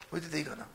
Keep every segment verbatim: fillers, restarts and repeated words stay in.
これでいいかな。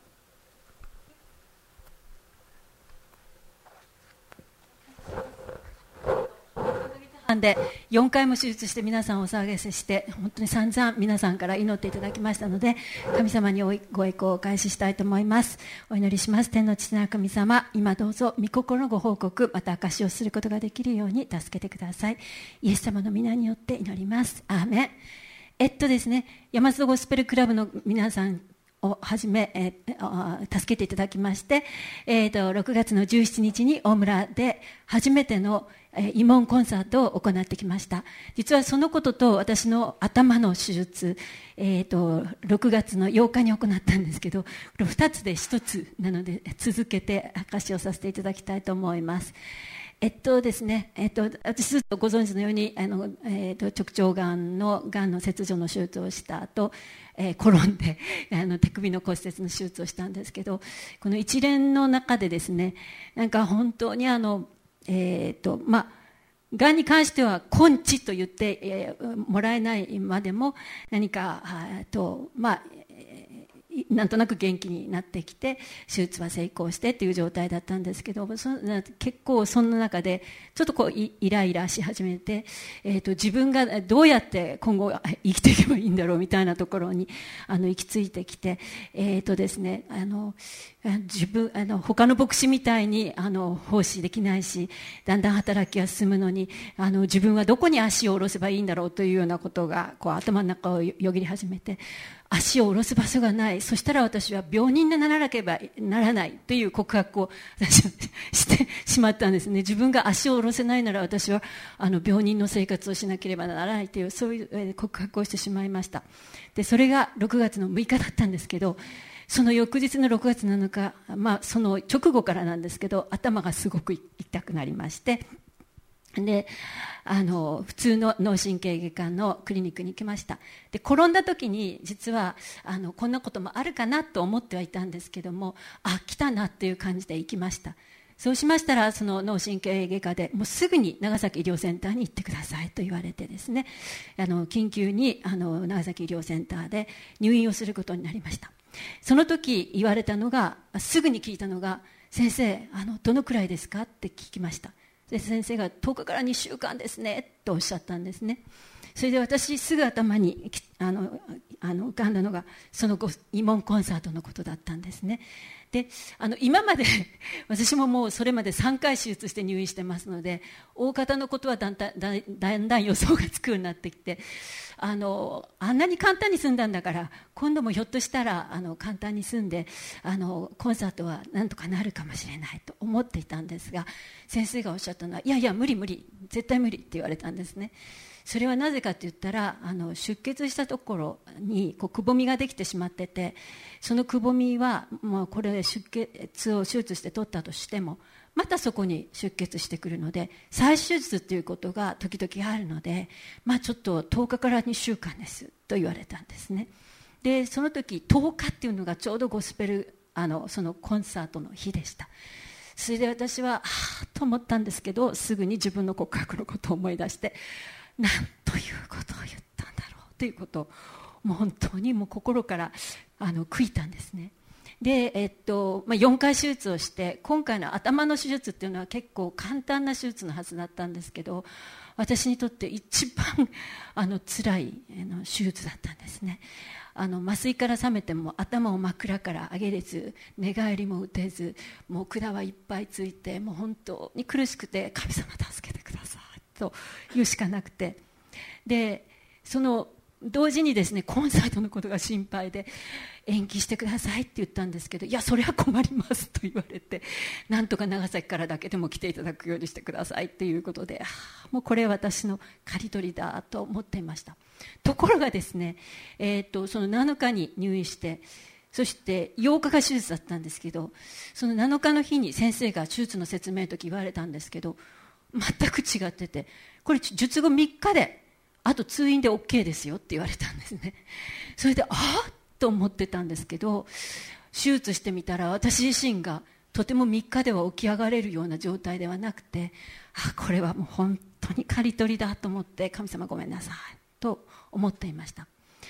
でよんかいも手術して皆さんをお騒がせして本当に散々皆さんから祈っていただきましたので、神様にご栄光をお返ししたいと思います。お祈りします。天の父なる神様、今どうぞ御心のご報告また証しをすることができるように助けてください。イエス様の皆によって祈ります。アーメン。えっとですね大和ゴスペルクラブの皆さんをはじめ、えー、助けていただきまして、えー、とろくがつのじゅうしちにちに大村で初めての慰問コンサートを行ってきました。実はそのことと私の頭の手術、えー、とろくがつのようかに行ったんですけど、ふたつでひとつなので続けて証しをさせていただきたいと思います。えっとですねえっと、私ずっとご存知のようにあの、えー、と直腸がんのがんの切除の手術をした後、えー、転んであの手首の骨折の手術をしたんですけど、この一連の中でですねなんか本当にあのえーとまあ、がんに関しては根治と言って、えー、もらえないまでも何かと、まあえー、なんとなく元気になってきて手術は成功してという状態だったんですけど、そ結構その中でちょっとこうイライラし始めて、えーと、自分がどうやって今後生きていけばいいんだろうみたいなところにあの行き着いてきて、えーとですねあの自分あの他の牧師みたいにあの奉仕できないし、だんだん働きが進むのにあの自分はどこに足を下ろせばいいんだろうというようなことがこう頭の中をよぎり始めて、足を下ろす場所がない、そしたら私は病人にならなければならないという告白を私はしてしまったんですね。自分が足を下ろせないなら私はあの病人の生活をしなければならないというそういう告白をしてしまいました。でそれがろくがつのむいかだったんですけど、その翌日のろくがつなのか、まあ、その直後からなんですけど頭がすごく痛くなりまして、であの普通の脳神経外科のクリニックに行きました。で転んだ時に実はあのこんなこともあるかなと思ってはいたんですけども、あ来たなっていう感じで行きました。そうしましたらその脳神経外科でもうすぐに長崎医療センターに行ってくださいと言われてですね、あの緊急にあの長崎医療センターで入院をすることになりました。その時言われたのが、すぐに聞いたのが、先生あのどのくらいですかって聞きました。で先生がとおかからにしゅうかんですねとおっしゃったんですね。それで私すぐ頭にあのあの浮かんだのがその慰問コンサートのことだったんですね。であの今まで私ももうそれまでさんかい手術して入院してますので、大方のことはだんだんだんだんだん予想がつくようになってきて、あのあんなに簡単に済んだんだから今度もひょっとしたらあの簡単に済んであのコンサートはなんとかなるかもしれないと思っていたんですが、先生がおっしゃったのは、いやいや無理無理絶対無理って言われたんですね。それはなぜかと言ったら、あの出血したところにこうくぼみができてしまってて、そのくぼみはもうこれ出血を手術して取ったとしてもまたそこに出血してくるので、再手術ということが時々あるので、まあ、ちょっととおかからにしゅうかんですと言われたんですね。でその時とおかっていうのがちょうどゴスペルあのそのコンサートの日でした。それで私ははぁと思ったんですけど、すぐに自分の告白のことを思い出して、なんということを言ったんだろうということをもう本当にもう心からあの悔いたんですね。で、えっとまあ、よんかい手術をして、今回の頭の手術っていうのは結構簡単な手術のはずだったんですけど、私にとって一番あの辛いあの手術だったんですね。あの麻酔から覚めても頭を枕から上げれず、寝返りも打てず、もう管はいっぱいついて、もう本当に苦しくて、神様助けてくださいと言うしかなくて、でその同時にですねコンサートのことが心配で延期してくださいって言ったんですけど、いやそれは困りますと言われて、なんとか長崎からだけでも来ていただくようにしてくださいっていうことで、あもうこれは私の刈り取りだと思っていました。ところがですね、えー、とそのなのかに入院して、そしてようかが手術だったんですけど、そのなのかの日に先生が手術の説明の時言われたんですけど、全く違ってて、これ術後みっかであと通院で OK ですよって言われたんですね。それでああと思ってたんですけど、手術してみたら私自身がとてもみっかでは起き上がれるような状態ではなくて、あこれはもう本当に刈り取りだと思って、神様ごめんなさいと思っていました。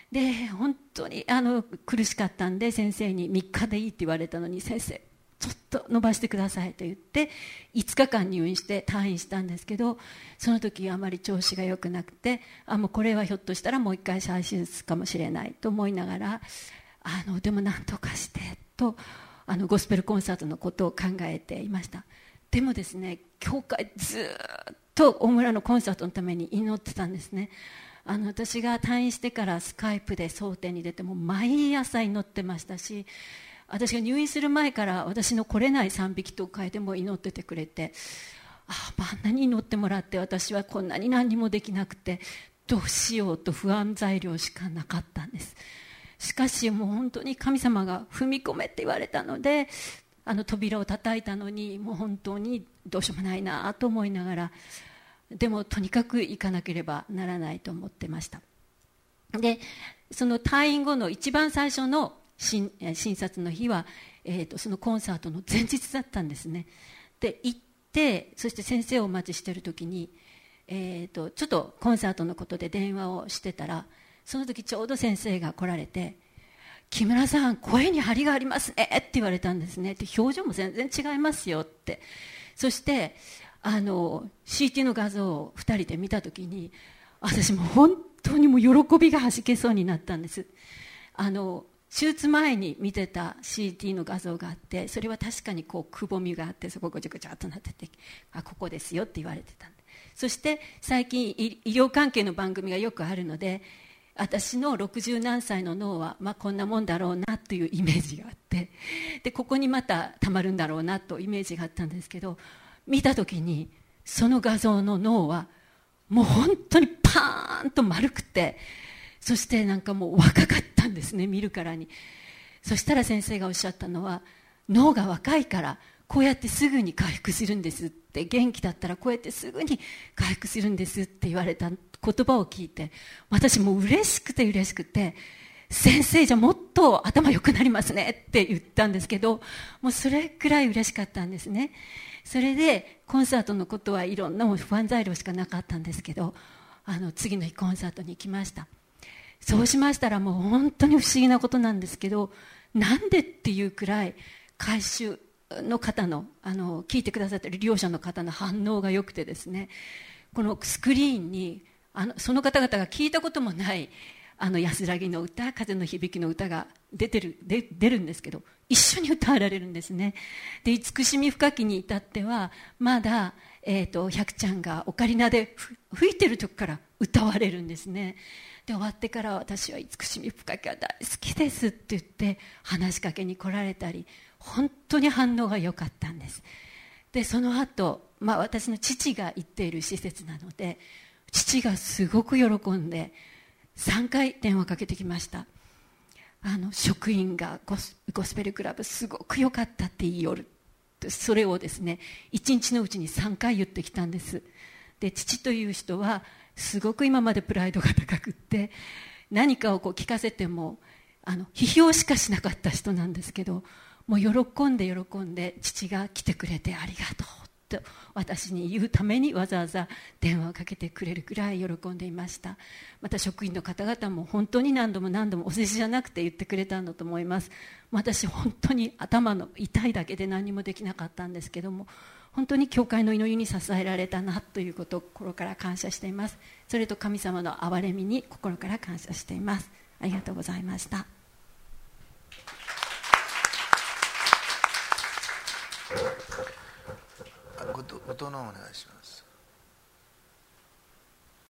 で本当にあの苦しかったんで、先生にみっかでいいって言われたのに、先生ちょっと伸ばしてくださいと言っていつかかん入院して退院したんですけど、その時あまり調子が良くなくて、あもうこれはひょっとしたらもう一回再手術かもしれないと思いながら、あのでも何とかしてとあのゴスペルコンサートのことを考えていました。でもですね、教会ずっと大村のコンサートのために祈ってたんですね。あの私が退院してからスカイプで争点に出ても毎朝祈ってましたし、私が入院する前から私の来れない賛美祈祷会でも祈っててくれて、ああんなに祈ってもらって、私はこんなに何もできなくてどうしようと不安材料しかなかったんです。しかしもう本当に神様が踏み込めって言われたので、あの扉を叩いたのにもう本当にどうしようもないなと思いながら、でもとにかく行かなければならないと思ってました。でその退院後の一番最初の診, 診察の日は、えー、とそのコンサートの前日だったんですね。で行って、そして先生をお待ちしている時に、えー、とちょっとコンサートのことで電話をしてたら、その時ちょうど先生が来られて、木村さん声に張りがありますねって言われたんですね。で表情も全然違いますよって。そしてあの シーティー の画像をふたりで見た時に、私も本当にもう喜びがはじけそうになったんです。あの手術前に見てた シーティー の画像があって、それは確かにこうくぼみがあって、そこごちゃごちゃっとなってて、あここですよって言われてたんで。そして最近医療関係の番組がよくあるので、私のろくじゅうなんさいの脳は、まあ、こんなもんだろうなというイメージがあって、でここにまたたまるんだろうなとイメージがあったんですけど、見た時にその画像の脳はもう本当にパーンと丸くて、そしてなんかもう若かったんですね、見るからに。そしたら先生がおっしゃったのは、脳が若いからこうやってすぐに回復するんですって、元気だったらこうやってすぐに回復するんですって言われた言葉を聞いて、私もう嬉しくて嬉しくて、先生じゃもっと頭良くなりますねって言ったんですけど、もうそれくらい嬉しかったんですね。それでコンサートのことはいろんな不安材料しかなかったんですけど、あの次の日コンサートに行きました。そうしましたらもう本当に不思議なことなんですけど、なんでっていうくらい回収の方の、あの聞いてくださっている利用者の方の反応が良くてですね、このスクリーンにあのその方々が聞いたこともないあの安らぎの歌、風の響きの歌が出てる、で出るんですけど、一緒に歌われるんですね。で慈しみ深きに至ってはまだ、えー、と百ちゃんがオカリナで吹いてる時から歌われるんですね。で終わってから、私は慈しみ深きは大好きですって言って話しかけに来られたり、本当に反応が良かったんです。でその後、まあ、私の父が行っている施設なので、父がすごく喜んでさんかい電話かけてきました。あの職員がゴス、ゴスペルクラブすごく良かったって言いよる。それをですねいちにちのうちにさんかい言ってきたんです。で父という人はすごく今までプライドが高くって、何かをこう聞かせてもあの批評しかしなかった人なんですけど、もう喜んで喜んで父が来てくれてありがとうと私に言うためにわざわざ電話をかけてくれるくらい喜んでいました。また職員の方々も本当に何度も何度もお世辞じゃなくて言ってくれたんだと思います。私本当に頭の痛いだけで何もできなかったんですけども、本当に教会の祈りに支えられたなということを心から感謝しています。それと神様の憐れみに心から感謝しています。ありがとうございました。 ごと、ごとのお願いします。